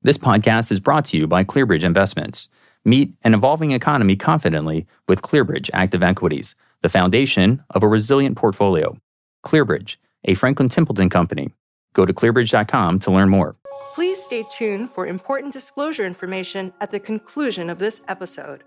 This podcast is brought to you by ClearBridge Investments. Meet an evolving economy confidently with ClearBridge Active Equities, the foundation of a resilient portfolio. ClearBridge, a Franklin Templeton company. Go to clearbridge.com to learn more. Please stay tuned for important disclosure information at the conclusion of this episode.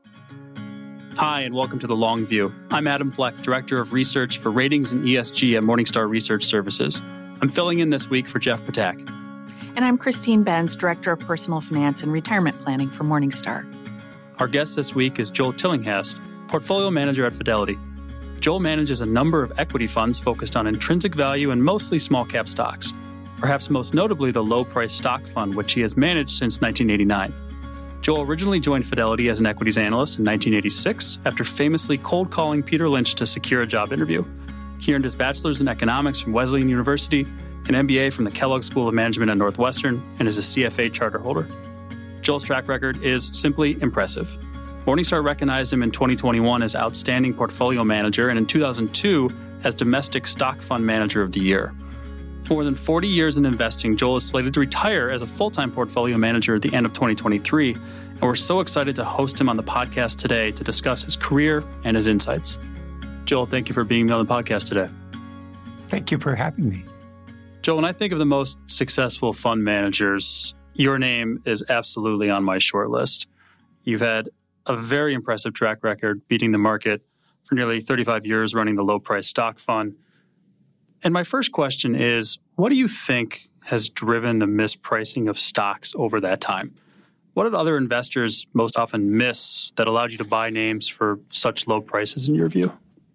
Hi, and welcome to The Long View. I'm Adam Fleck, Director of Research for Ratings and ESG at Morningstar Research Services. I'm filling in this week for Jeff Patak. And I'm Christine Benz, Director of Personal Finance and Retirement Planning for Morningstar. Our guest this week is Joel Tillinghast, Portfolio Manager at Fidelity. Joel manages a number of equity funds focused on intrinsic value and mostly small-cap stocks, perhaps most notably the low-price stock fund, which he has managed since 1989. Joel originally joined Fidelity as an equities analyst in 1986 after famously cold-calling Peter Lynch to secure a job interview. He earned his bachelor's in economics from Wesleyan University, an MBA from the Kellogg School of Management at Northwestern, and is a CFA charter holder. Joel's track record is simply impressive. Morningstar recognized him in 2021 as Outstanding Portfolio Manager and in 2002 as Domestic Stock Fund Manager of the Year. For more than 40 years in investing, Joel is slated to retire as a full-time portfolio manager at the end of 2023, and we're so excited to host him on the podcast today to discuss his career and his insights. Joel, thank you for being on the podcast today. Thank you for having me. Joel, when I think of the most successful fund managers, your name is absolutely on my short list. You've had a very impressive track record beating the market for nearly 35 years running the low-price stock fund. And my first question is, what do you think has driven the mispricing of stocks over that time? What did other investors most often miss that allowed you to buy names for such low prices in your view?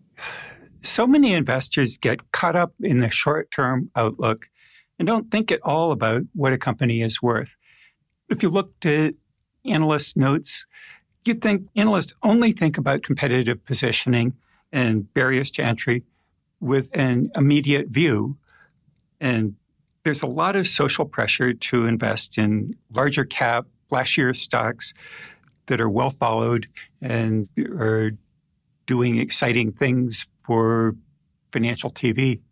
So many investors get caught up in the short-term outlook and don't think at all about what a company is worth. If you look at analyst notes, you'd think analysts only think about competitive positioning and barriers to entry with an immediate view. And there's a lot of social pressure to invest in larger cap, flashier stocks that are well followed and are doing exciting things for financial TV.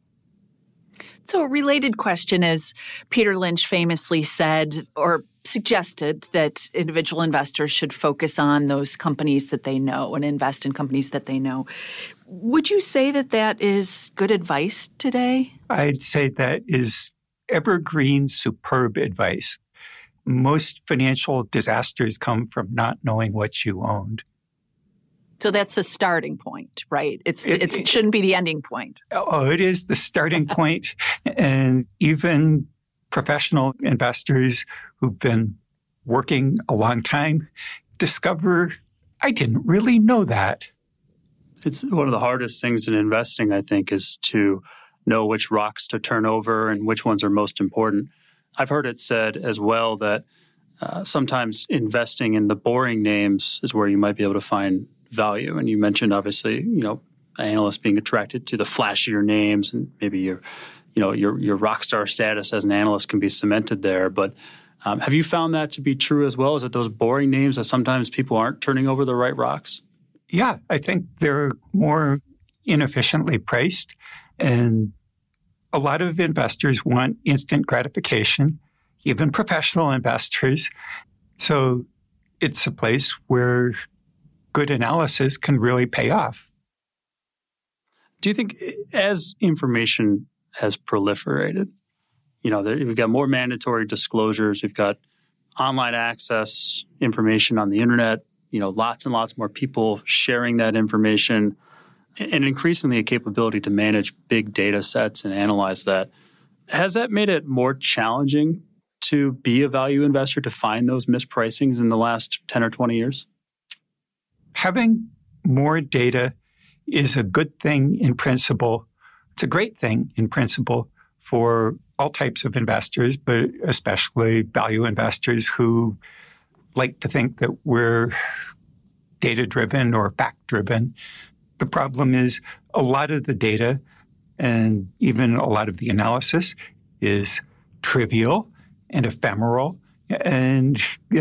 So a related question is, Peter Lynch famously said or suggested that individual investors should focus on those companies that they know and invest in companies that they know. Would you say that that is good advice today? I'd say that is evergreen, superb advice. Most financial disasters come from not knowing what you owned. So that's the starting point, right? It shouldn't be the ending point. Oh, it is the starting point. And even professional investors who've been working a long time discover, I didn't really know that. It's one of the hardest things in investing, I think, is to know which rocks to turn over and which ones are most important. I've heard it said as well that sometimes investing in the boring names is where you might be able to find value. And you mentioned, obviously, analysts being attracted to the flashier names, and maybe your rock star status as an analyst can be cemented there. But have you found that to be true as well? Is it those boring names that sometimes people aren't turning over the right rocks? Yeah, I think they're more inefficiently priced. And a lot of investors want instant gratification, even professional investors. So it's a place where good analysis can really pay off. Do you think as information has proliferated, we've got more mandatory disclosures, we've got online access, information on the internet, lots and lots more people sharing that information, and increasingly a capability to manage big data sets and analyze that. Has that made it more challenging to be a value investor, to find those mispricings in the last 10 or 20 years? Having more data is a good thing in principle. It's a great thing in principle for all types of investors, but especially value investors who like to think that we're data-driven or fact-driven. The problem is a lot of the data and even a lot of the analysis is trivial and ephemeral. And,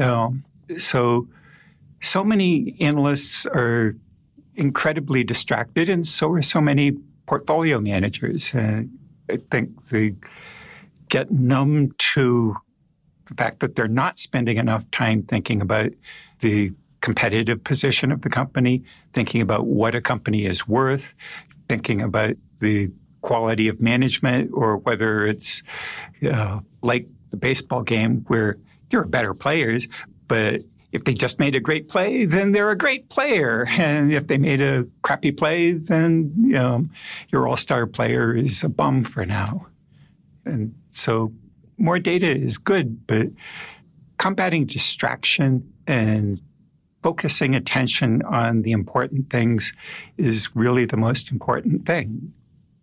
so many analysts are incredibly distracted, and so are so many portfolio managers. I think they get numb to the fact that they're not spending enough time thinking about the competitive position of the company, thinking about what a company is worth, thinking about the quality of management, or whether it's like the baseball game where there are better players, but if they just made a great play, then they're a great player. And if they made a crappy play, then your all-star player is a bum for now. And so more data is good, but combating distraction and focusing attention on the important things is really the most important thing.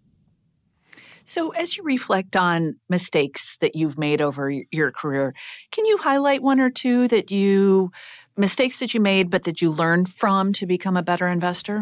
So as you reflect on mistakes that you've made over your career, can you highlight one or two mistakes that you made but that you learned from to become a better investor?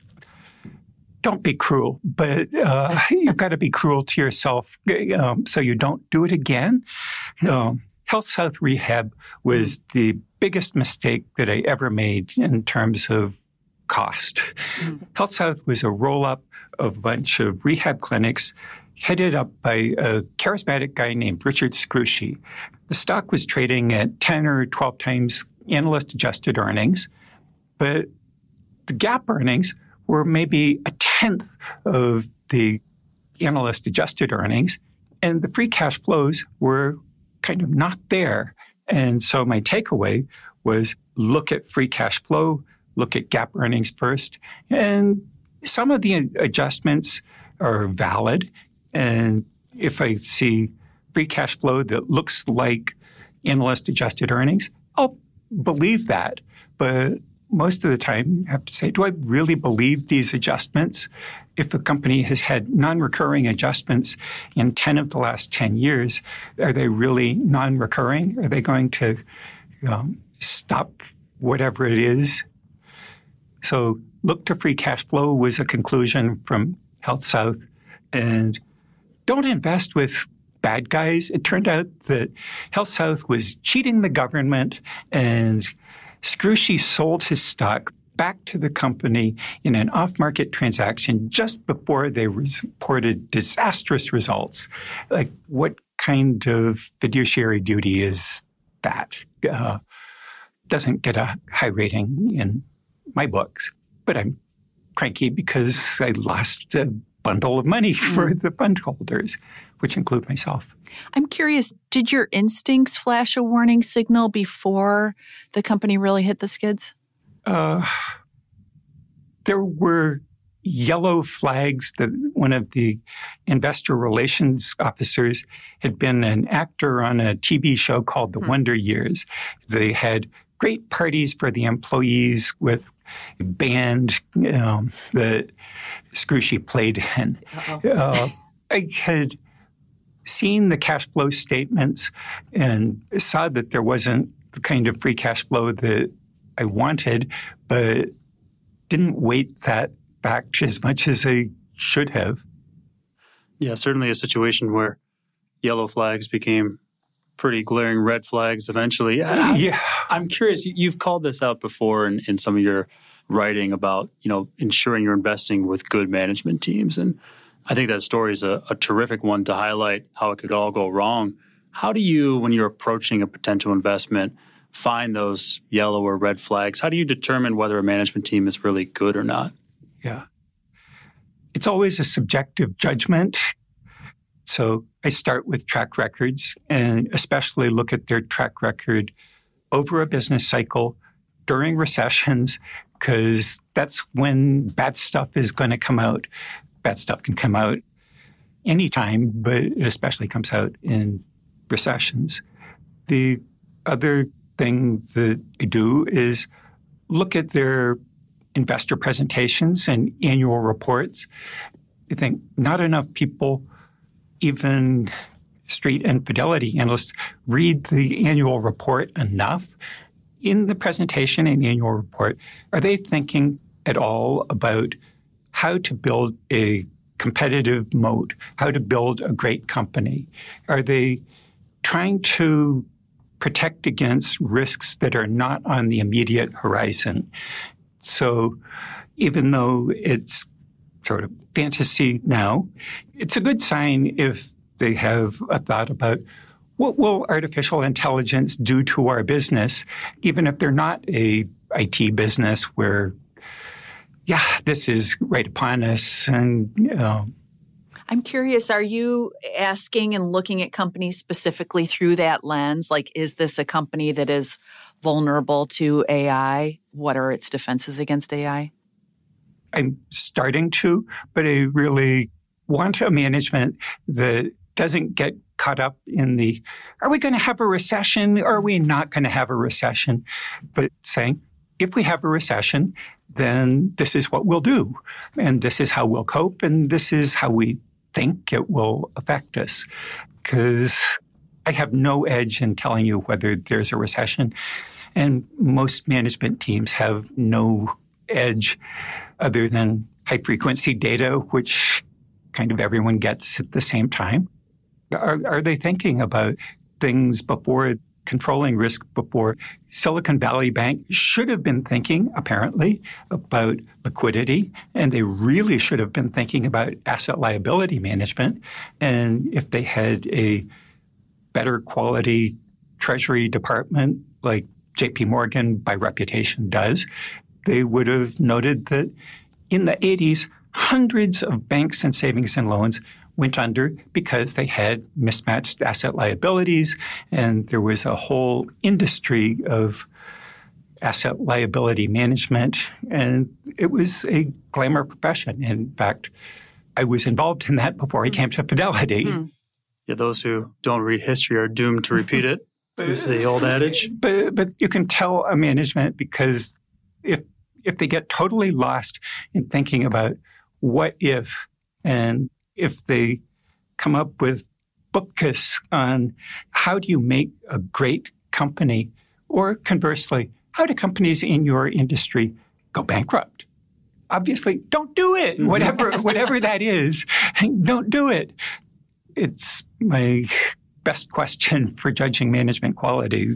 Don't be cruel, but you've got to be cruel to yourself so you don't do it again. HealthSouth Rehab was the biggest mistake that I ever made in terms of cost. HealthSouth was a roll-up of a bunch of rehab clinics headed up by a charismatic guy named Richard Scrushy. The stock was trading at 10 or 12 times analyst-adjusted earnings, but the GAAP earnings were maybe a tenth of the analyst-adjusted earnings, and the free cash flows were kind of not there. And so my takeaway was look at free cash flow, look at GAAP earnings first, and some of the adjustments are valid. And if I see free cash flow that looks like analyst-adjusted earnings, I'll believe that. But most of the time, you have to say, do I really believe these adjustments? If a company has had non-recurring adjustments in 10 of the last 10 years, are they really non-recurring? Are they going to stop whatever it is? So look to free cash flow was a conclusion from HealthSouth. And don't invest with bad guys. It turned out that HealthSouth was cheating the government, and Scrushy sold his stock back to the company in an off-market transaction just before they reported disastrous results. Like, what kind of fiduciary duty is that? Doesn't get a high rating in my books, but I'm cranky because I lost a bundle of money for the fund holders, which include myself. I'm curious, did your instincts flash a warning signal before the company really hit the skids? There were yellow flags that one of the investor relations officers had been an actor on a TV show called The Wonder Years. They had great parties for the employees with a band that Scrushy played in. I had seen the cash flow statements and saw that there wasn't the kind of free cash flow that I wanted, but didn't weight that back as much as I should have. Yeah, certainly a situation where yellow flags became pretty glaring red flags eventually. I'm curious, you've called this out before in some of your writing about, ensuring you're investing with good management teams. And I think that story is a terrific one to highlight how it could all go wrong. How do you, when you're approaching a potential investment, find those yellow or red flags? How do you determine whether a management team is really good or not? Yeah. It's always a subjective judgment. So I start with track records and especially look at their track record over a business cycle, during recessions, because that's when bad stuff is going to come out. Bad stuff can come out anytime, but it especially comes out in recessions. The other thing that I do is look at their investor presentations and annual reports. I think not enough people, even Street and Fidelity analysts, read the annual report enough. In the presentation and annual report, are they thinking at all about how to build a competitive moat, how to build a great company? Are they trying to protect against risks that are not on the immediate horizon? So even though it's sort of fantasy now, it's a good sign if they have a thought about what will artificial intelligence do to our business, even if they're not a IT business where, this is right upon us and, I'm curious, are you asking and looking at companies specifically through that lens? Like, is this a company that is vulnerable to AI? What are its defenses against AI? I'm starting to, but I really want a management that doesn't get caught up in the, are we going to have a recession? Or are we not going to have a recession? But saying, if we have a recession, then this is what we'll do. And this is how we'll cope. And this is how we think it will affect us. Because I have no edge in telling you whether there's a recession. And most management teams have no edge other than high-frequency data, which kind of everyone gets at the same time. Are they thinking about things before controlling risk before? Silicon Valley Bank should have been thinking, apparently, about liquidity, and they really should have been thinking about asset liability management. And if they had a better quality treasury department like JP Morgan by reputation does, they would have noted that in the 80s, hundreds of banks and savings and loans went under because they had mismatched asset liabilities, and there was a whole industry of asset liability management, and it was a glamour profession. In fact, I was involved in that before I came to Fidelity. Yeah, those who don't read history are doomed to repeat it. This is the old adage. But you can tell a management because if they get totally lost in thinking about what if, and if they come up with bupkis on how do you make a great company, or conversely, how do companies in your industry go bankrupt? Obviously, don't do it. Whatever that is, don't do it. It's my best question for judging management quality.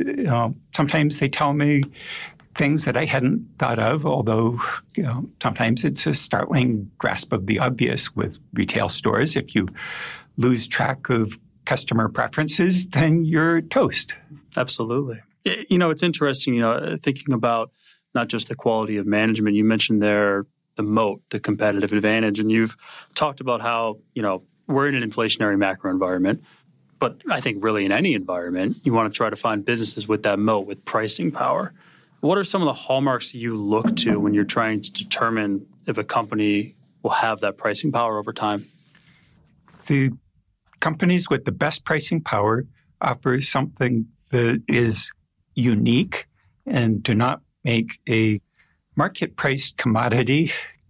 Sometimes they tell me things that I hadn't thought of, although sometimes it's a startling grasp of the obvious with retail stores. If you lose track of customer preferences, then you're toast. Absolutely. It's interesting, thinking about not just the quality of management. You mentioned there the moat, the competitive advantage, and you've talked about how, we're in an inflationary macro environment. But I think really in any environment, you want to try to find businesses with that moat, with pricing power. What are some of the hallmarks you look to when you're trying to determine if a company will have that pricing power over time? The companies with the best pricing power offer something that is unique and do not make a market-priced commodity.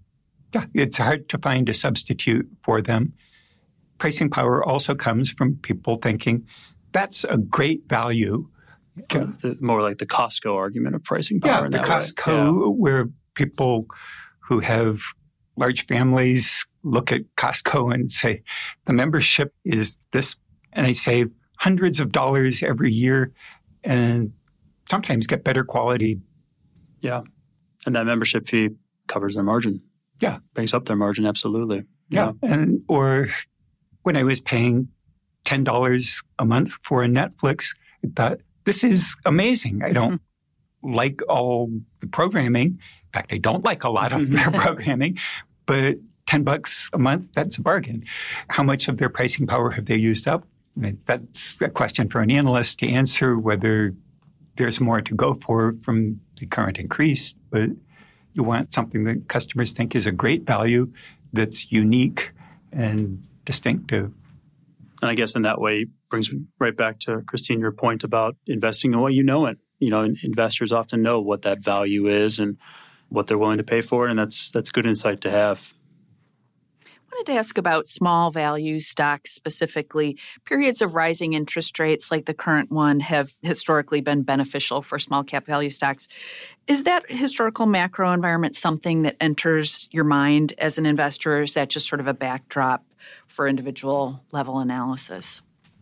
It's hard to find a substitute for them. Pricing power also comes from people thinking, that's a great value. More like the Costco argument of pricing power. Yeah, the Costco, where people who have large families look at Costco and say, the membership is this, and they save hundreds of dollars every year and sometimes get better quality. Yeah, and that membership fee covers their margin. Yeah. Brings up their margin, absolutely. Yeah, or when I was paying $10 a month for a Netflix, I thought, this is amazing. I don't like all the programming. In fact, I don't like a lot of their programming, but $10 a month, that's a bargain. How much of their pricing power have they used up? I mean, that's a question for an analyst to answer, whether there's more to go for from the current increase. But you want something that customers think is a great value that's unique and distinctive. And I guess in that way brings me right back to, Christine, your point about investing in what you know it. Investors often know what that value is and what they're willing to pay for it, and that's good insight to have. I wanted to ask about small value stocks specifically. Periods of rising interest rates like the current one have historically been beneficial for small cap value stocks. Is that historical macro environment something that enters your mind as an investor, or is that just sort of a backdrop for individual level analysis?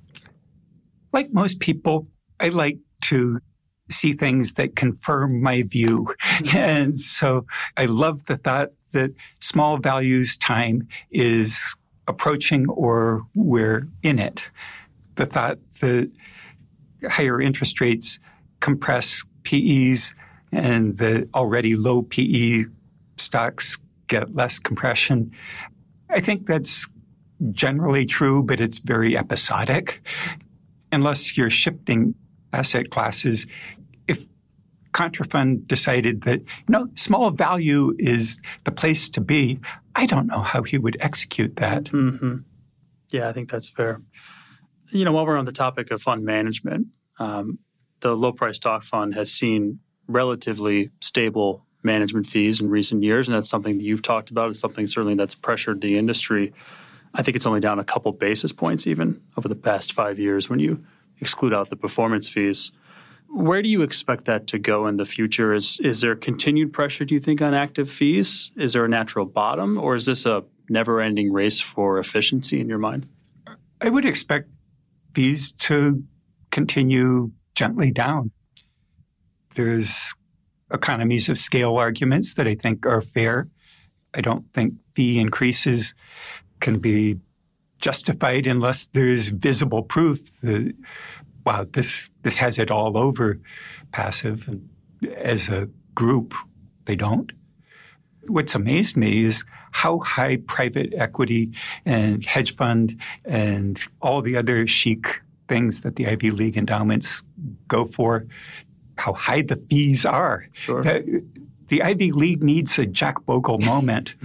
Like most people, I like to see things that confirm my view. And so I love the thought that small values time is approaching or we're in it. the thought that higher interest rates compress PEs and the already low PE stocks get less compression. I think that's generally true, but it's very episodic. Unless you're shifting asset classes, if Contrafund decided that, small value is the place to be, I don't know how he would execute that. Mm-hmm. Yeah, I think that's fair. While we're on the topic of fund management, the low price stock fund has seen relatively stable management fees in recent years, and that's something that you've talked about. It's something certainly that's pressured the industry. I think it's only down a couple basis points even over the past 5 years when you exclude out the performance fees. Where do you expect that to go in the future? Is there continued pressure, do you think, on active fees? Is there a natural bottom, or is this a never-ending race for efficiency in your mind? I would expect fees to continue gently down. There's economies of scale arguments that I think are fair. I don't think fee increases can be justified unless there's visible proof that, wow, this has it all over passive. And as a group, they don't. What's amazed me is how high private equity and hedge fund and all the other chic things that the Ivy League endowments go for, how high the fees are. Sure. The Ivy League needs a Jack Bogle moment.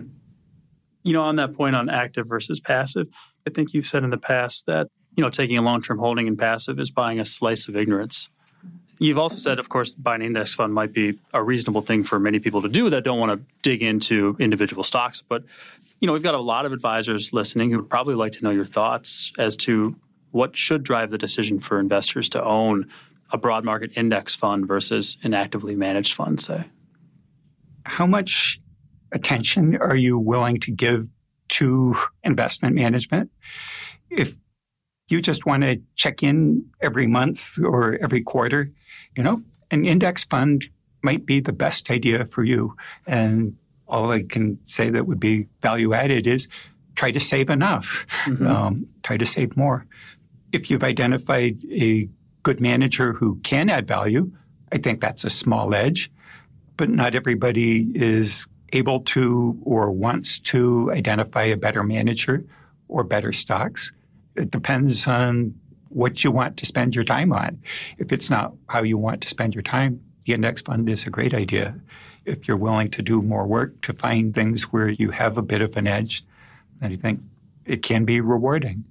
On that point on active versus passive, I think you've said in the past that, taking a long-term holding in passive is buying a slice of ignorance. You've also said, of course, buying an index fund might be a reasonable thing for many people to do that don't want to dig into individual stocks. But, we've got a lot of advisors listening who would probably like to know your thoughts as to what should drive the decision for investors to own a broad market index fund versus an actively managed fund, say. How much attention are you willing to give to investment management? If you just want to check in every month or every quarter, an index fund might be the best idea for you. And all I can say that would be value added is try to save enough, try to save more. If you've identified a good manager who can add value, I think that's a small edge. But not everybody is able to or wants to identify a better manager or better stocks. It depends on what you want to spend your time on. If it's not how you want to spend your time, the index fund is a great idea. If you're willing to do more work to find things where you have a bit of an edge, then I think it can be rewarding.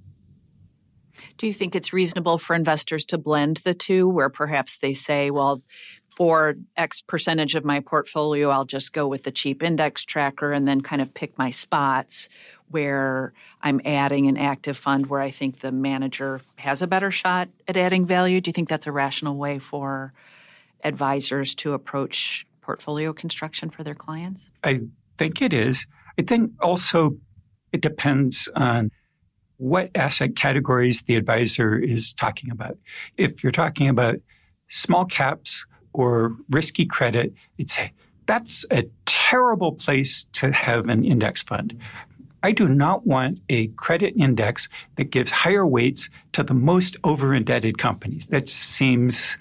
Do you think it's reasonable for investors to blend the two, where perhaps they say, well, for X percentage of my portfolio, I'll just go with the cheap index tracker and then kind of pick my spots where I'm adding an active fund where I think the manager has a better shot at adding value? Do you think that's a rational way for advisors to approach portfolio construction for their clients? I think it is. I think also it depends on what asset categories the advisor is talking about. If you're talking about small caps or risky credit, you'd say, that's a terrible place to have an index fund. I do not want a credit index that gives higher weights to the most over-indebted companies. That seems,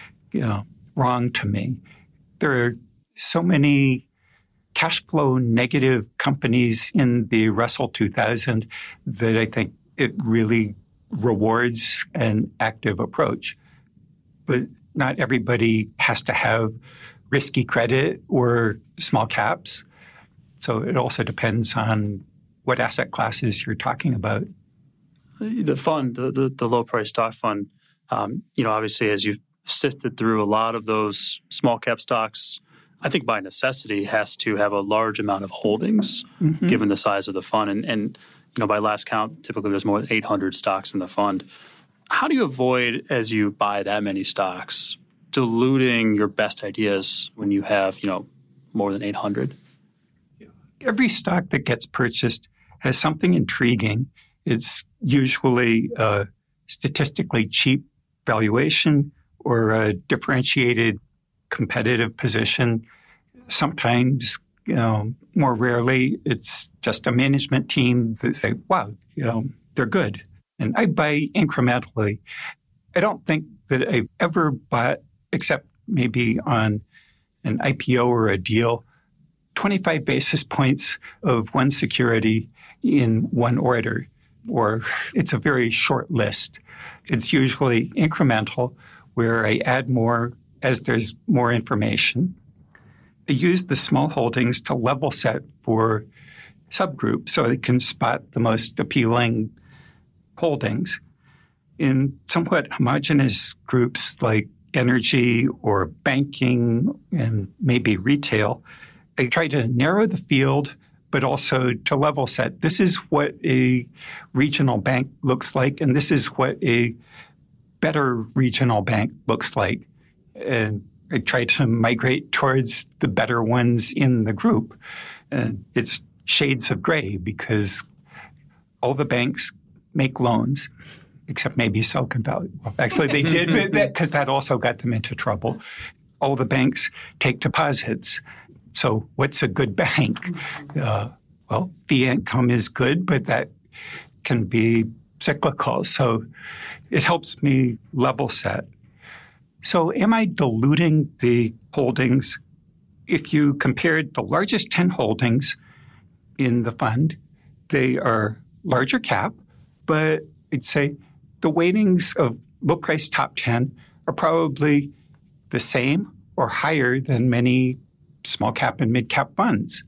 wrong to me. There are so many cash flow negative companies in the Russell 2000 that I think it really rewards an active approach. But not everybody has to have risky credit or small caps. So it also depends on what asset classes you're talking about. The fund, the low price stock fund, obviously as you've sifted through a lot of those small cap stocks, I think by necessity has to have a large amount of holdings given the size of the fund. And by last count, typically there's more than 800 stocks in the fund. How do you avoid, as you buy that many stocks, diluting your best ideas when you have, more than 800? Every stock that gets purchased has something intriguing. It's usually a statistically cheap valuation or a differentiated competitive position. Sometimes, more rarely, it's just a management team that say, wow, they're good. And I buy incrementally. I don't think that I've ever bought, except maybe on an IPO or a deal, 25 basis points of one security in one order, or it's a very short list. It's usually incremental, where I add more as there's more information. I use the small holdings to level set for subgroups so I can spot the most appealing holdings. In somewhat homogeneous groups like energy or banking and maybe retail, I try to narrow the field, but also to level set. This is what a regional bank looks like, and this is what a better regional bank looks like. And I try to migrate towards the better ones in the group. And it's shades of gray because all the banks make loans, except maybe Silicon Valley. Well, actually, they did because that also got them into trouble. All the banks take deposits. So what's a good bank? Well, fee income is good, but that can be cyclical. So it helps me level set. So am I diluting the holdings? If you compared the largest 10 holdings in the fund, they are larger cap, but I'd say the weightings of low price top 10 are probably the same or higher than many small cap and mid cap funds.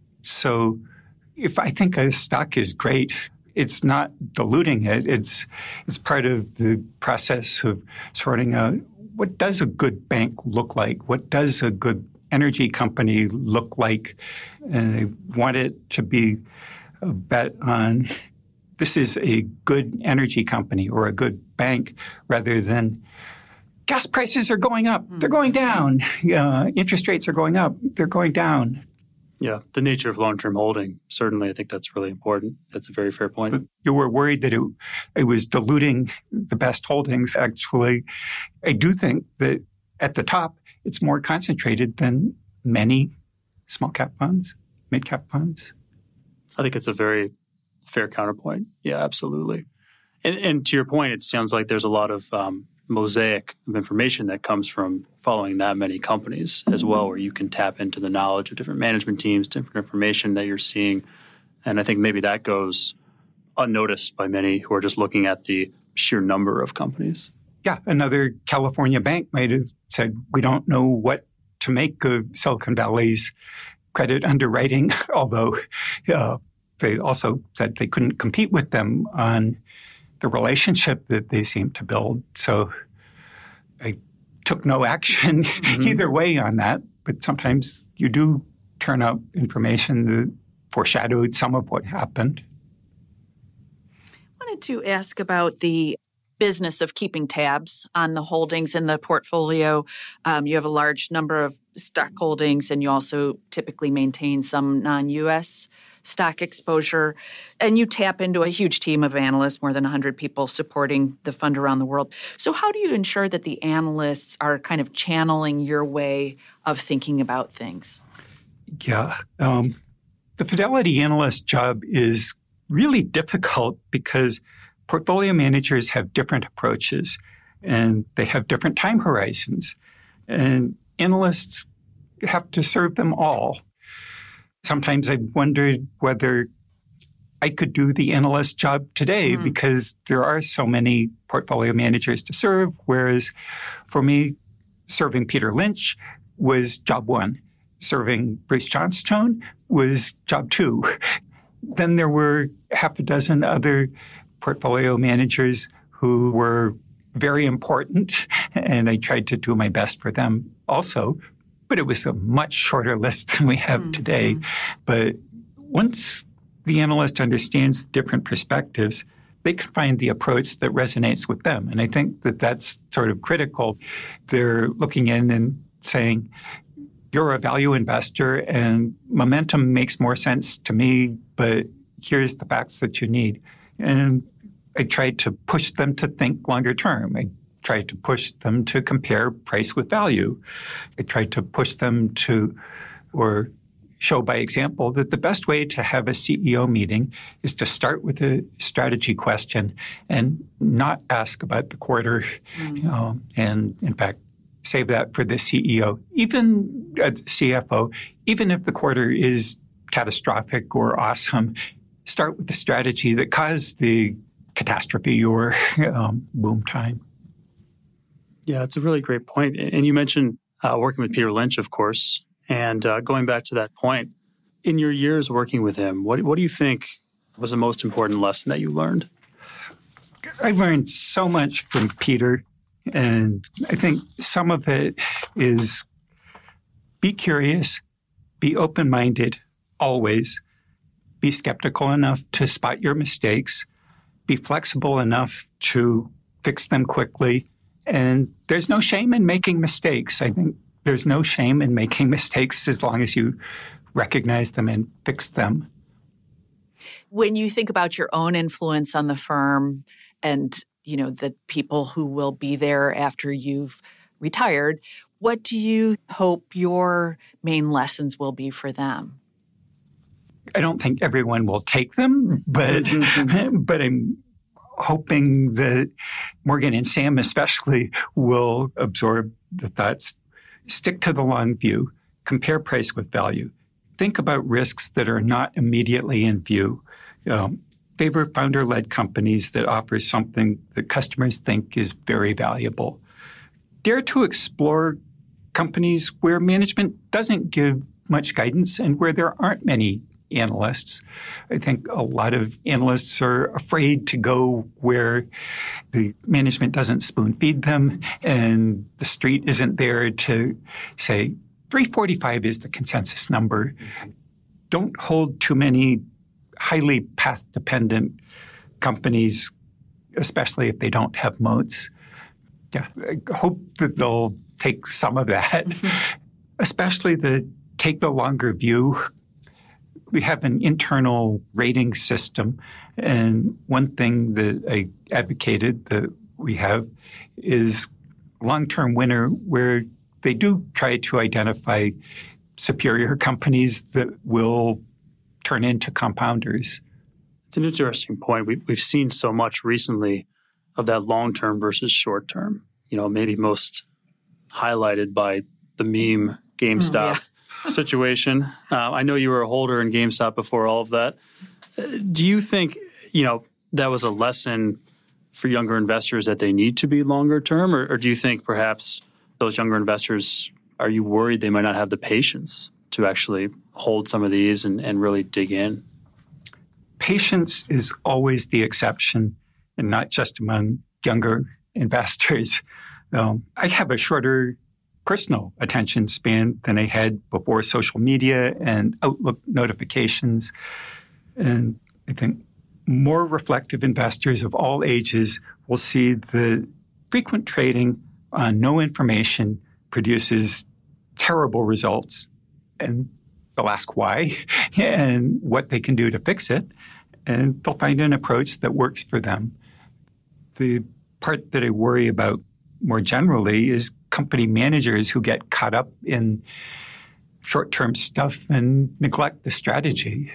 So if I think a stock is great, it's not diluting it. It's part of the process of sorting out what does a good bank look like? What does a good energy company look like? And I want it to be a bet on this is a good energy company or a good bank rather than gas prices are going up, they're going down. Interest rates are going up, they're going down. Yeah, the nature of long-term holding, certainly I think that's really important. That's a very fair point. But you were worried that it was diluting the best holdings. Actually, I do think that at the top, it's more concentrated than many small-cap funds, mid-cap funds. I think it's a very fair counterpoint. Yeah, absolutely. And to your point, it sounds like there's a lot of mosaic of information that comes from following that many companies as well, where you can tap into the knowledge of different management teams, different information that you're seeing. And I think maybe that goes unnoticed by many who are just looking at the sheer number of companies. Yeah, another California bank might have said, we don't know what to make of Silicon Valley's credit underwriting, although they also said they couldn't compete with them on the relationship that they seem to build. So I took no action either way on that. But sometimes you do turn up information that foreshadowed some of what happened. I wanted to ask about the business of keeping tabs on the holdings in the portfolio. You have a large number of stock holdings, and you also typically maintain some non-U.S. stock exposure, and you tap into a huge team of analysts, more than 100 people supporting the fund around the world. So how do you ensure that the analysts are kind of channeling your way of thinking about things? Yeah. The Fidelity analyst job is really difficult because portfolio managers have different approaches and they have different time horizons. And analysts have to serve them all. Sometimes I wondered whether I could do the analyst job today because there are so many portfolio managers to serve, whereas for me, serving Peter Lynch was job one. Serving Bruce Johnstone was job two. Then there were half a dozen other portfolio managers who were very important, and I tried to do my best for them also. But it was a much shorter list than we have today. But once the analyst understands different perspectives, they can find the approach that resonates with them. And I think that that's sort of critical. They're looking in and saying, you're a value investor and momentum makes more sense to me, but here's the facts that you need. And I tried to push them to think longer term. I tried to push them to compare price with value. I tried to push them to, or show by example that the best way to have a CEO meeting is to start with a strategy question and not ask about the quarter, and in fact, save that for the CEO, even a CFO, even if the quarter is catastrophic or awesome, start with the strategy that caused the catastrophe or boom time. Yeah, it's a really great point. And you mentioned working with Peter Lynch, of course. And going back to that point, in your years working with him, what do you think was the most important lesson that you learned? I learned so much from Peter. And I think some of it is be curious, be open-minded, always. Be skeptical enough to spot your mistakes. Be flexible enough to fix them quickly. And there's no shame in making mistakes. I think there's no shame in making mistakes as long as you recognize them and fix them. When you think about your own influence on the firm and the people who will be there after you've retired, what do you hope your main lessons will be for them? I don't think everyone will take them, but I'm hoping that Morgan and Sam especially will absorb the thoughts. Stick to the long view. Compare price with value. Think about risks that are not immediately in view. Favor founder-led companies that offer something that customers think is very valuable. Dare to explore companies where management doesn't give much guidance and where there aren't many analysts. I think a lot of analysts are afraid to go where the management doesn't spoon feed them and the street isn't there to say 345 is the consensus number. Don't hold too many highly path-dependent companies, especially if they don't have moats. Yeah, I hope that they'll take some of that, especially take the longer view. We have an internal rating system, and one thing that I advocated that we have is long-term winner, where they do try to identify superior companies that will turn into compounders. It's an interesting point. We've seen so much recently of that long-term versus short-term, maybe most highlighted by the meme GameStop situation. I know you were a holder in GameStop before all of that. Do you think, that was a lesson for younger investors that they need to be longer term? Or do you think perhaps those younger investors, are you worried they might not have the patience to actually hold some of these and really dig in? Patience is always the exception, and not just among younger investors. I have a shorter personal attention span than I had before social media and Outlook notifications. And I think more reflective investors of all ages will see that frequent trading on no information produces terrible results. And they'll ask why and what they can do to fix it. And they'll find an approach that works for them. The part that I worry about more generally is company managers who get caught up in short-term stuff and neglect the strategy.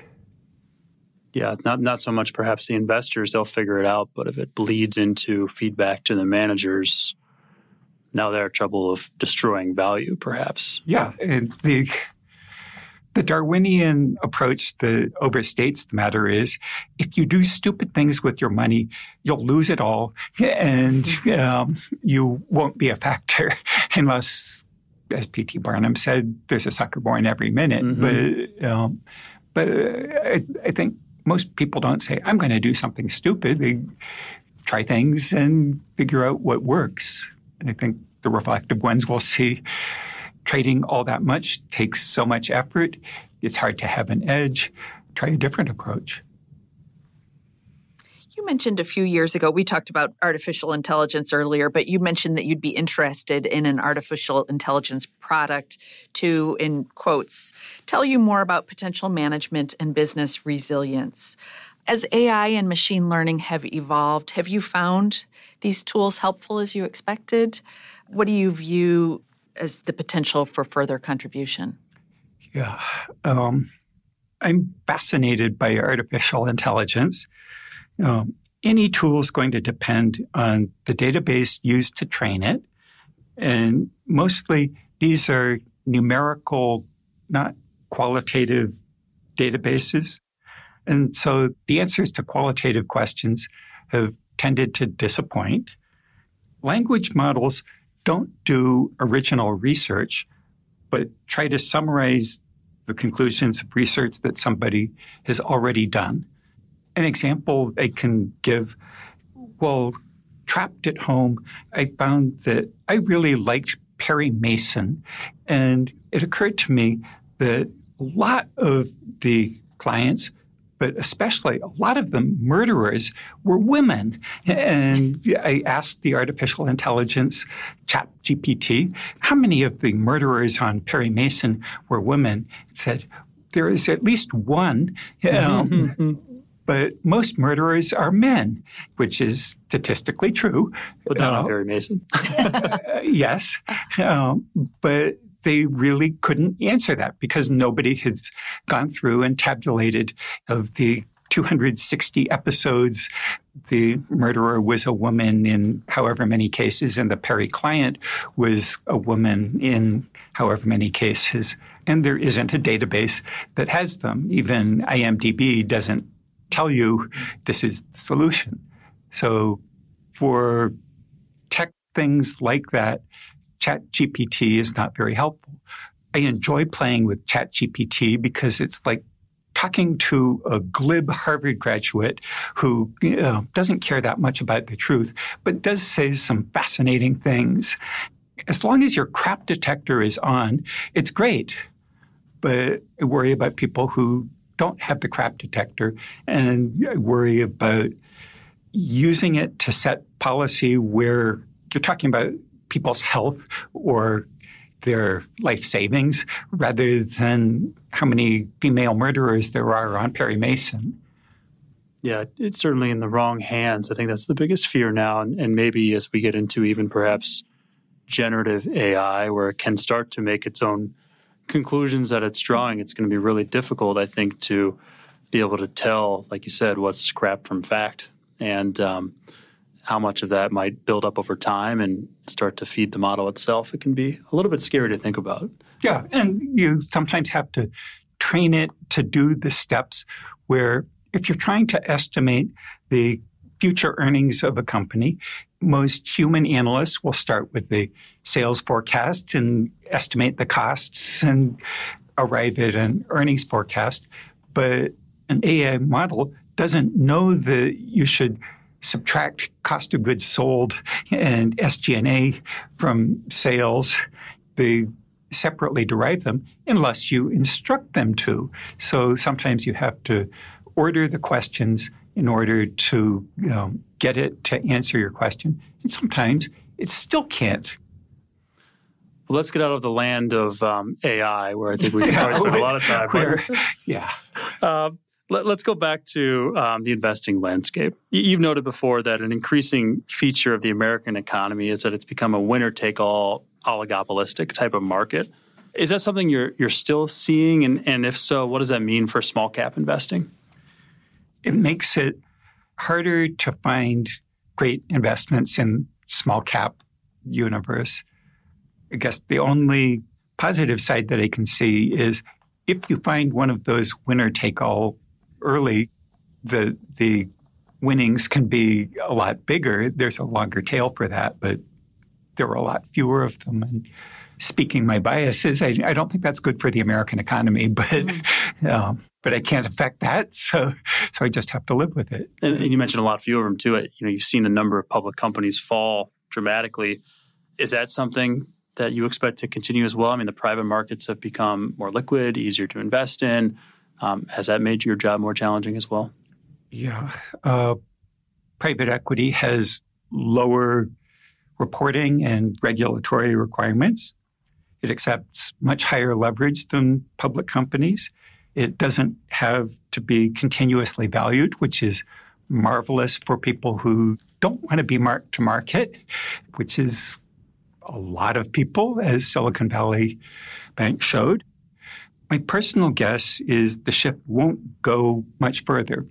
Yeah, not so much perhaps the investors, they'll figure it out, but if it bleeds into feedback to the managers, now they're in trouble of destroying value, perhaps. Yeah, and the Darwinian approach that overstates the matter is if you do stupid things with your money, you'll lose it all, and you won't be a factor unless, as P.T. Barnum said, there's a sucker born every minute. Mm-hmm. But I think most people don't say, I'm going to do something stupid. They try things and figure out what works. And I think the reflective ones will see trading all that much takes so much effort. It's hard to have an edge. Try a different approach. You mentioned a few years ago, we talked about artificial intelligence earlier, but you mentioned that you'd be interested in an artificial intelligence product to, in quotes, tell you more about potential management and business resilience. As AI and machine learning have evolved, have you found these tools helpful as you expected? What do you view as the potential for further contribution? Yeah. I'm fascinated by artificial intelligence. Any tool is going to depend on the database used to train it. And mostly these are numerical, not qualitative databases. And so the answers to qualitative questions have tended to disappoint. Language models don't do original research, but try to summarize the conclusions of research that somebody has already done. An example I can give, well, trapped at home, I found that I really liked Perry Mason. And it occurred to me that a lot of the clients, but especially a lot of the murderers, were women. And I asked the artificial intelligence ChatGPT, how many of the murderers on Perry Mason were women? It said, there is at least one. But most murderers are men, which is statistically true. But not on Perry Mason. Yes. But they really couldn't answer that because nobody has gone through and tabulated of the 260 episodes. The murderer was a woman in however many cases, and the Perry client was a woman in however many cases. And there isn't a database that has them. Even IMDb doesn't tell you this is the solution. So for tech things like that, ChatGPT is not very helpful. I enjoy playing with ChatGPT because it's like talking to a glib Harvard graduate who doesn't care that much about the truth, but does say some fascinating things. As long as your crap detector is on, it's great. But I worry about people who don't have the crap detector, and I worry about using it to set policy where you're talking about people's health or their life savings rather than how many female murderers there are on Perry Mason. Yeah, it's certainly in the wrong hands. I think that's the biggest fear now. And maybe as we get into even perhaps generative AI, where it can start to make its own conclusions that it's drawing, it's going to be really difficult, I think, to be able to tell, like you said, what's scrapped from fact and how much of that might build up over time and start to feed the model itself. It can be a little bit scary to think about. Yeah, and you sometimes have to train it to do the steps where if you're trying to estimate the future earnings of a company, most human analysts will start with the sales forecast and estimate the costs and arrive at an earnings forecast. But an AI model doesn't know that you should subtract cost of goods sold and SG&A from sales. They separately derive them unless you instruct them to. So sometimes you have to order the questions in order to get it to answer your question. And sometimes it still can't. Well, let's get out of the land of AI, where I think we can probably spend a lot of time. Let's go back to the investing landscape. You've noted before that an increasing feature of the American economy is that it's become a winner-take-all oligopolistic type of market. Is that something you're still seeing? And if so, what does that mean for small cap investing? It makes it harder to find great investments in small cap universe. I guess the only positive side that I can see is if you find one of those winner-take-all early, the winnings can be a lot bigger. There's a longer tail for that, but there are a lot fewer of them. And speaking my biases, I don't think that's good for the American economy, but I can't affect that, so I just have to live with it. And you mentioned a lot fewer of them too. You've seen the number of public companies fall dramatically. Is that something that you expect to continue as well? I mean, the private markets have become more liquid, easier to invest in. Has that made your job more challenging as well? Yeah. Private equity has lower reporting and regulatory requirements. It accepts much higher leverage than public companies. It doesn't have to be continuously valued, which is marvelous for people who don't want to be marked to market, which is a lot of people, as Silicon Valley Bank showed. My personal guess is the shift won't go much further.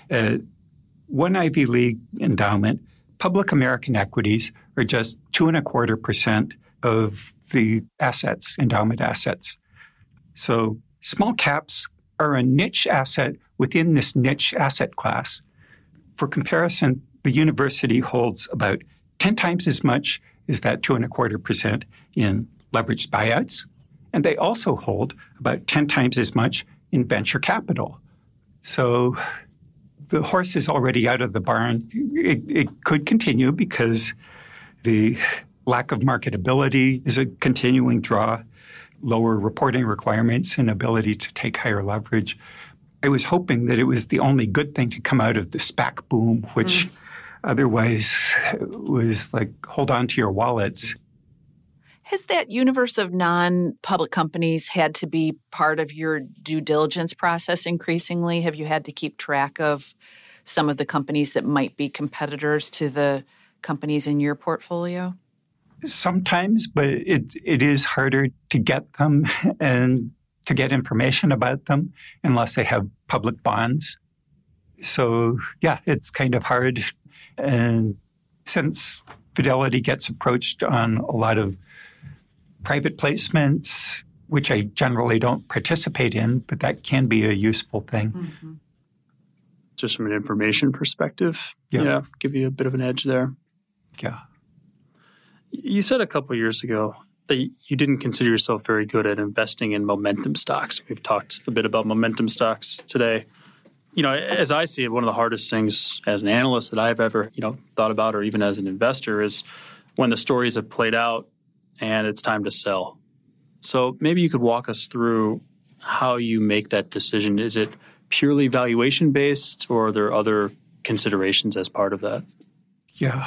One Ivy League endowment, public American equities are just 2.25% of the assets, endowment assets. So small caps are a niche asset within this niche asset class. For comparison, the university holds about 10 times as much as that 2.25% in leveraged buyouts. And they also hold about 10 times as much in venture capital. So the horse is already out of the barn. It could continue because the lack of marketability is a continuing draw, lower reporting requirements and ability to take higher leverage. I was hoping that it was the only good thing to come out of the SPAC boom, which otherwise was like, hold on to your wallets. Has that universe of non-public companies had to be part of your due diligence process increasingly? Have you had to keep track of some of the companies that might be competitors to the companies in your portfolio? Sometimes, but it is harder to get them and to get information about them unless they have public bonds. So, yeah, it's kind of hard. And since Fidelity gets approached on a lot of private placements, which I generally don't participate in, but that can be a useful thing. Mm-hmm. Just from an information perspective, give you a bit of an edge there. Yeah. You said a couple of years ago that you didn't consider yourself very good at investing in momentum stocks. We've talked a bit about momentum stocks today. You know, as I see it, one of the hardest things as an analyst that I've ever, thought about, or even as an investor, is when the stories have played out and it's time to sell. So maybe you could walk us through how you make that decision. Is it purely valuation-based, or are there other considerations as part of that? Yeah.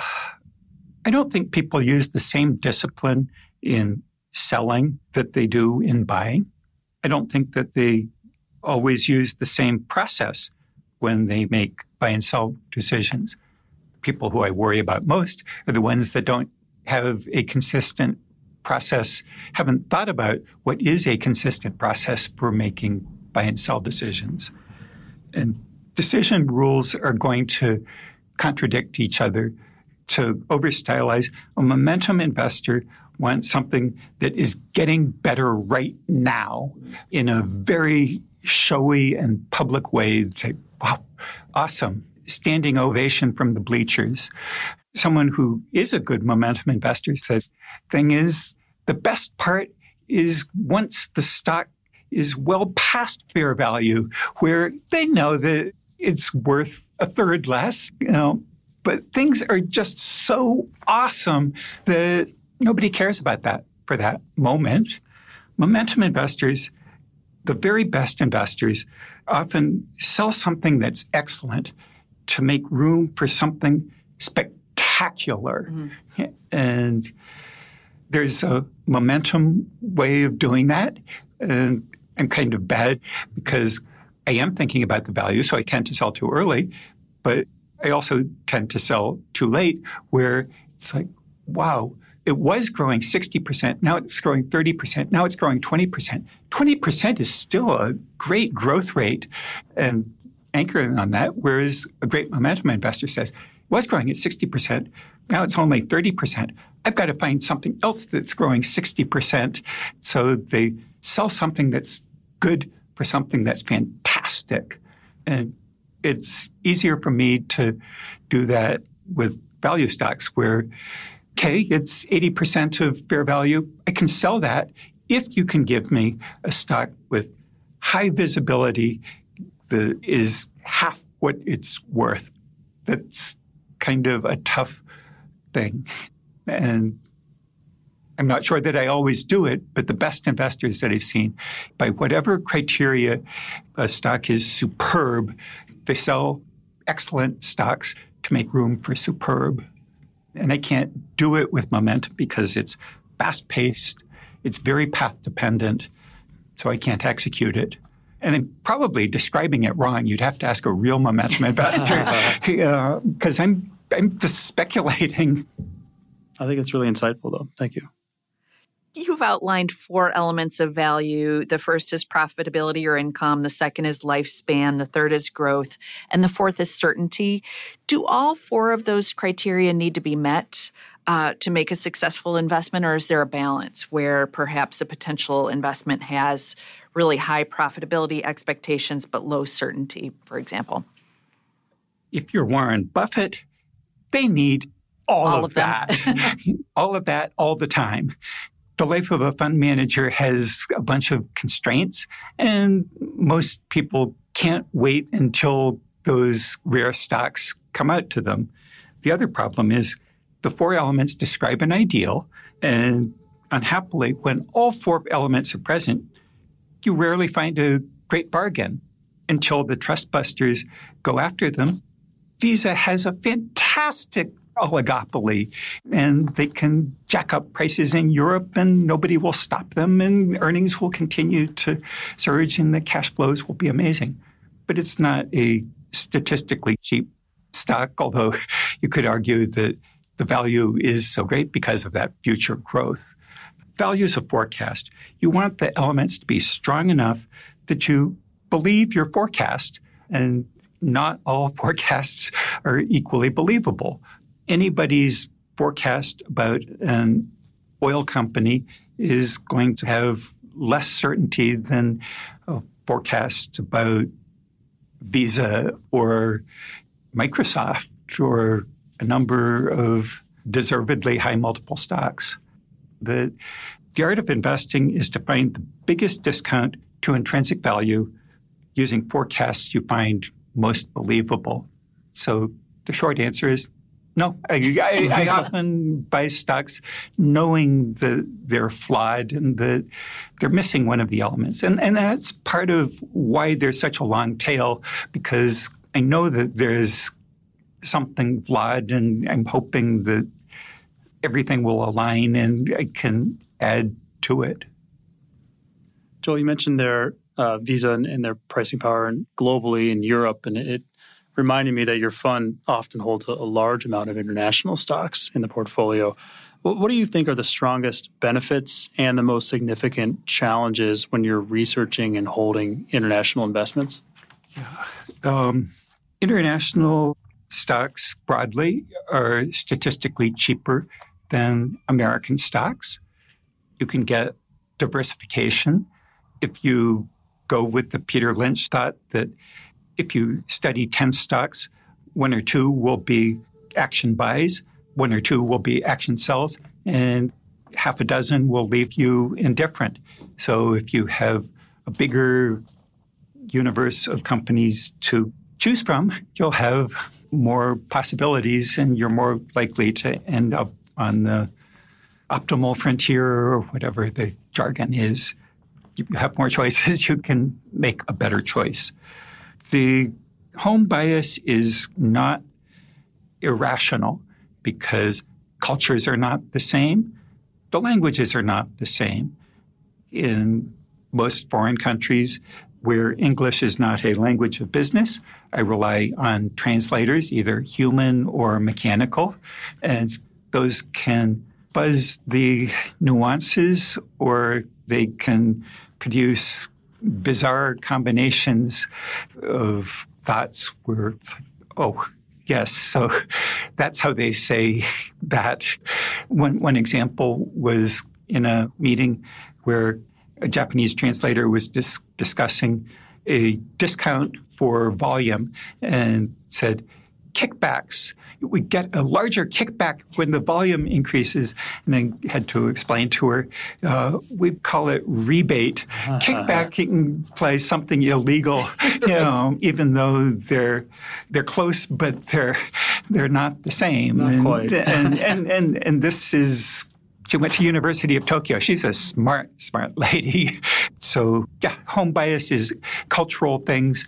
I don't think people use the same discipline in selling that they do in buying. I don't think that they always use the same process when they make buy and sell decisions. People who I worry about most are the ones that don't have a consistent process, haven't thought about what is a consistent process for making buy and sell decisions. And decision rules are going to contradict each other. To overstylize, a momentum investor wants something that is getting better right now in a very showy and public way. Say, wow, awesome. Standing ovation from the bleachers. Someone who is a good momentum investor says, thing is, the best part is once the stock is well past fair value, where they know that it's worth a third less, but things are just so awesome that nobody cares about that for that moment. Momentum investors, the very best investors, often sell something that's excellent to make room for something spectacular. Mm-hmm. And there's a momentum way of doing that. And I'm kind of bad because I am thinking about the value, so I tend to sell too early. But I also tend to sell too late, where it's like, wow, it was growing 60%. Now it's growing 30%. Now it's growing 20%. 20% is still a great growth rate, and anchoring on that, whereas a great momentum investor says, it was growing at 60%. Now it's only 30%. I've got to find something else that's growing 60%. So they sell something that's good for something that's fantastic. And it's easier for me to do that with value stocks where, okay, it's 80% of fair value. I can sell that if you can give me a stock with high visibility that is half what it's worth. That's kind of a tough thing. And I'm not sure that I always do it, but the best investors that I've seen, by whatever criteria a stock is superb, they sell excellent stocks to make room for superb. And I can't do it with momentum because it's fast-paced, it's very path-dependent, so I can't execute it. And I'm probably describing it wrong. You'd have to ask a real momentum investor because I'm just speculating. I think it's really insightful, though. Thank you. You've outlined 4 elements of value. The first is profitability or income. The second is lifespan. The third is growth. And the fourth is certainty. Do all 4 of those criteria need to be met to make a successful investment, or is there a balance where perhaps a potential investment has really high profitability expectations but low certainty, for example? If you're Warren Buffett, they need all of that. All of that all the time. The life of a fund manager has a bunch of constraints, and most people can't wait until those rare stocks come out to them. The other problem is the 4 elements describe an ideal, and unhappily, when all 4 elements are present, you rarely find a great bargain until the trust busters go after them. Visa has a fantastic oligopoly, and they can jack up prices in Europe and nobody will stop them, and earnings will continue to surge and the cash flows will be amazing. But it's not a statistically cheap stock, although you could argue that the value is so great because of that future growth. Value is a forecast. You want the elements to be strong enough that you believe your forecast, and not all forecasts are equally believable. Anybody's forecast about an oil company is going to have less certainty than a forecast about Visa or Microsoft or a number of deservedly high multiple stocks. The art of investing is to find the biggest discount to intrinsic value using forecasts you find most believable. So the short answer is no. I often buy stocks knowing that they're flawed and that they're missing one of the elements. And that's part of why there's such a long tail, because I know that there's something flawed and I'm hoping that everything will align and I can add to it. Joel, you mentioned their Visa and their pricing power and globally in Europe, and it reminded me that your fund often holds a large amount of international stocks in the portfolio. What do you think are the strongest benefits and the most significant challenges when you're researching and holding international investments? International stocks broadly are statistically cheaper than American stocks. You can get diversification if you go with the Peter Lynch thought that if you study 10 stocks, 1 or 2 will be action buys, 1 or 2 will be action sells, and half a dozen will leave you indifferent. So if you have a bigger universe of companies to choose from, you'll have more possibilities and you're more likely to end up on the optimal frontier or whatever the jargon is. You have more choices, you can make a better choice. The home bias is not irrational because cultures are not the same. The languages are not the same. In most foreign countries where English is not a language of business, I rely on translators, either human or mechanical, and those can fuzz the nuances or they can produce bizarre combinations of thoughts where it's like, oh, yes, so that's how they say that. One example was in a meeting where a Japanese translator was discussing a discount for volume and said, kickbacks. We get a larger kickback when the volume increases. And I had to explain to her, we call it rebate. Kickback implies something illegal, even though they're close, but they're not the same. Not quite. And this is, she went to University of Tokyo. She's a smart lady. So yeah, home bias is cultural things.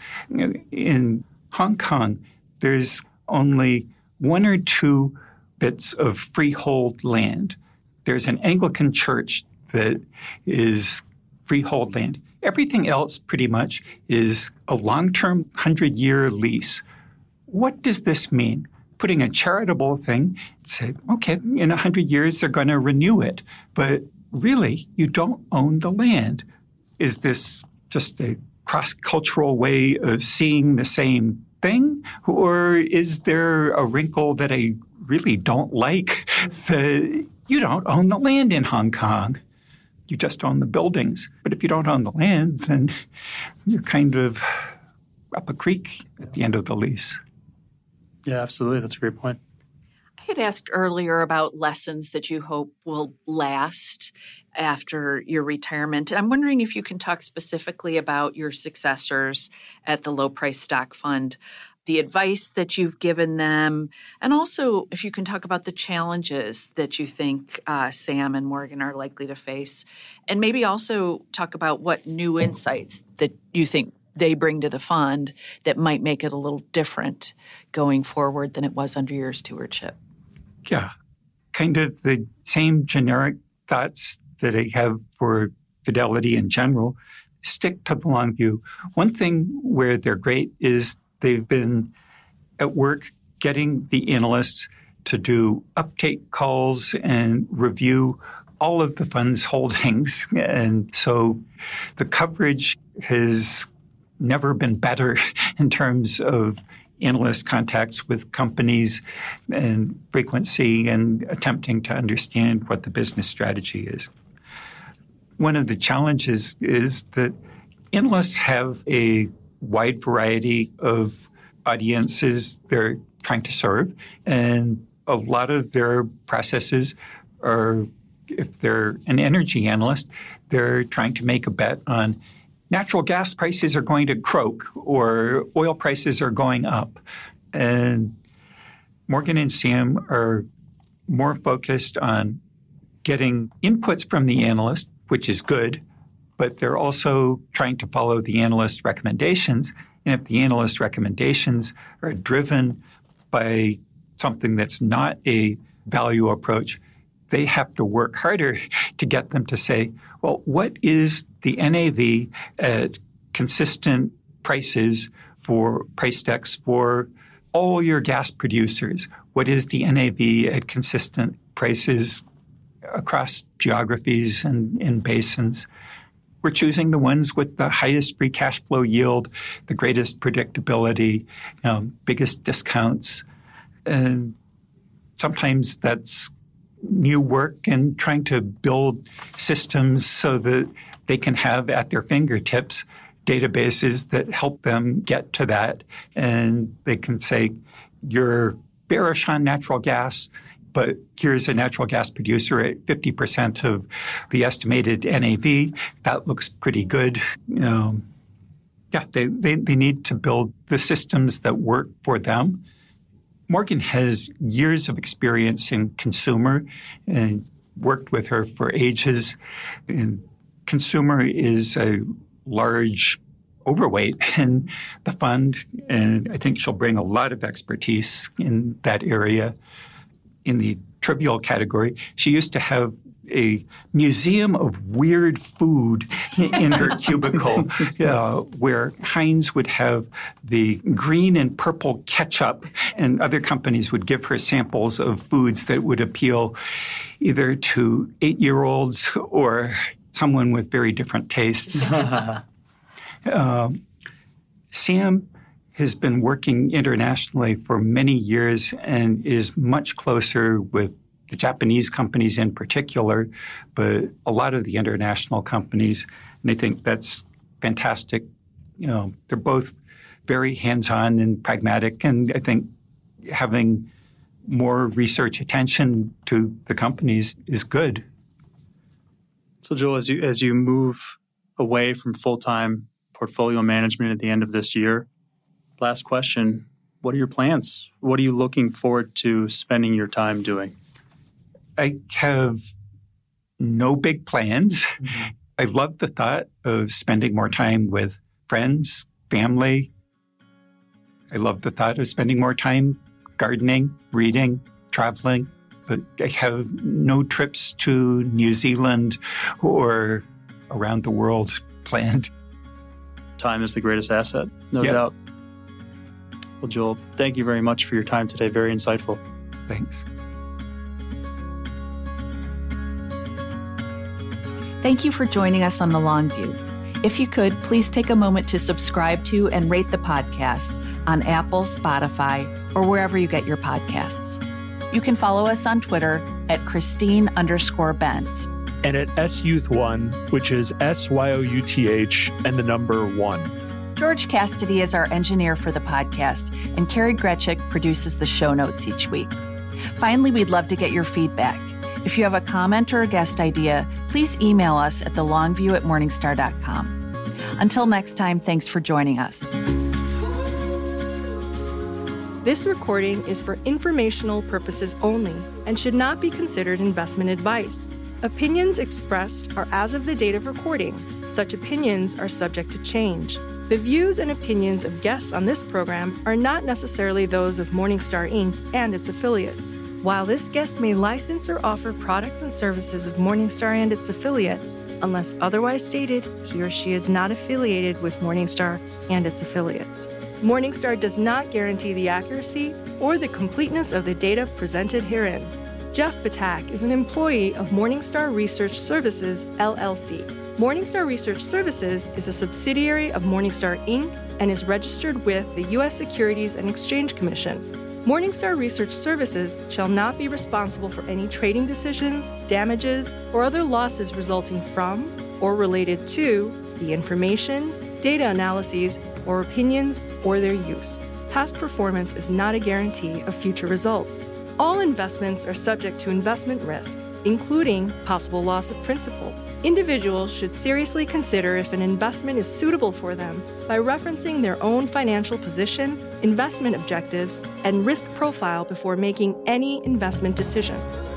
In Hong Kong, there's only 1 or 2 bits of freehold land. There's an Anglican church that is freehold land. Everything else pretty much is a long-term 100-year lease. What does this mean? Putting a charitable thing, say, okay, in 100 years they're going to renew it. But really, you don't own the land. Is this just a cross-cultural way of seeing the same thing? Or is there a wrinkle that I really don't like? You don't own the land in Hong Kong. You just own the buildings. But if you don't own the land, then you're kind of up a creek at the end of the lease. Yeah, absolutely. That's a great point. I had asked earlier about lessons that you hope will last after your retirement. And I'm wondering if you can talk specifically about your successors at the Low Price Stock Fund, the advice that you've given them, and also if you can talk about the challenges that you think Sam and Morgan are likely to face, and maybe also talk about what new insights that you think they bring to the fund that might make it a little different going forward than it was under your stewardship. Yeah, kind of the same generic thoughts that I have for Fidelity in general. Stick to the long view. One thing where they're great is they've been at work getting the analysts to do uptake calls and review all of the fund's holdings. And so the coverage has never been better in terms of analyst contacts with companies and frequency and attempting to understand what the business strategy is. One of the challenges is that analysts have a wide variety of audiences they're trying to serve, and a lot of their processes are, if they're an energy analyst, they're trying to make a bet on natural gas prices are going to croak or oil prices are going up. And Morgan and Sam are more focused on getting inputs from the analyst, which is good, but they're also trying to follow the analyst recommendations. And if the analyst recommendations are driven by something that's not a value approach, they have to work harder to get them to say, well, what is the NAV at consistent prices for price decks for all your gas producers? What is the NAV at consistent prices across geographies and in basins? We're choosing the ones with the highest free cash flow yield, the greatest predictability, biggest discounts. And sometimes that's new work and trying to build systems so that they can have at their fingertips databases that help them get to that. And they can say, you're bearish on natural gas, but here's a natural gas producer at 50% of the estimated NAV. That looks pretty good. They need to build the systems that work for them. Morgan has years of experience in consumer and worked with her for ages. And consumer is a large overweight in the fund, and I think she'll bring a lot of expertise in that area. In the trivial category, she used to have a museum of weird food in her cubicle, where Heinz would have the green and purple ketchup, and other companies would give her samples of foods that would appeal either to 8-year-olds or someone with very different tastes. Sam has been working internationally for many years and is much closer with the Japanese companies in particular, but a lot of the international companies. And I think that's fantastic. They're both very hands-on and pragmatic. And I think having more research attention to the companies is good. So, Joel, as you move away from full-time portfolio management at the end of this year, last question, what are your plans? What are you looking forward to spending your time doing? I have no big plans. Mm-hmm. I love the thought of spending more time with friends, family. I love the thought of spending more time gardening, reading, traveling. But I have no trips to New Zealand or around the world planned. Time is the greatest asset, no doubt. Well, Joel, thank you very much for your time today. Very insightful. Thanks. Thank you for joining us on The Long View. If you could, please take a moment to subscribe to and rate the podcast on Apple, Spotify, or wherever you get your podcasts. You can follow us on Twitter at Christine_Benz. And at SYouth1, which is SYOUTH and the number 1. George Cassidy is our engineer for the podcast, and Carrie Gretchick produces the show notes each week. Finally, we'd love to get your feedback. If you have a comment or a guest idea, please email us at thelongview@morningstar.com. Until next time, thanks for joining us. This recording is for informational purposes only and should not be considered investment advice. Opinions expressed are as of the date of recording. Such opinions are subject to change. The views and opinions of guests on this program are not necessarily those of Morningstar Inc. and its affiliates. While this guest may license or offer products and services of Morningstar and its affiliates, unless otherwise stated, he or she is not affiliated with Morningstar and its affiliates. Morningstar does not guarantee the accuracy or the completeness of the data presented herein. Jeff Patak is an employee of Morningstar Research Services, LLC. Morningstar Research Services is a subsidiary of Morningstar Inc. and is registered with the U.S. Securities and Exchange Commission. Morningstar Research Services shall not be responsible for any trading decisions, damages, or other losses resulting from or related to the information, data analyses, or opinions, or their use. Past performance is not a guarantee of future results. All investments are subject to investment risk, including possible loss of principal. Individuals should seriously consider if an investment is suitable for them by referencing their own financial position, investment objectives, and risk profile before making any investment decision.